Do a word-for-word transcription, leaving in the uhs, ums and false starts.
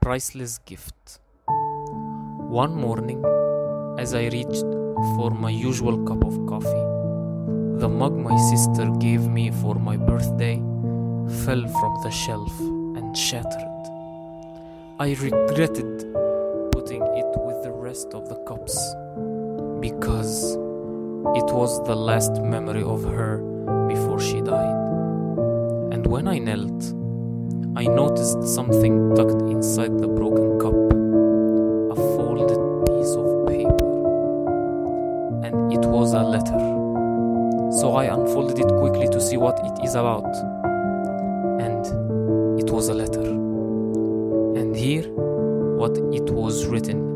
priceless gift. One morning, as I reached for my usual cup of coffee, the mug my sister gave me for my birthday fell from the shelf and shattered. I regretted putting it with the rest of the cups because it was the last memory of her before she died. And when I knelt, I noticed something tucked inside the broken cup, a folded piece of paper, and it was a letter. So I unfolded it quickly to see what it is about, and it was a letter. And here, what it was written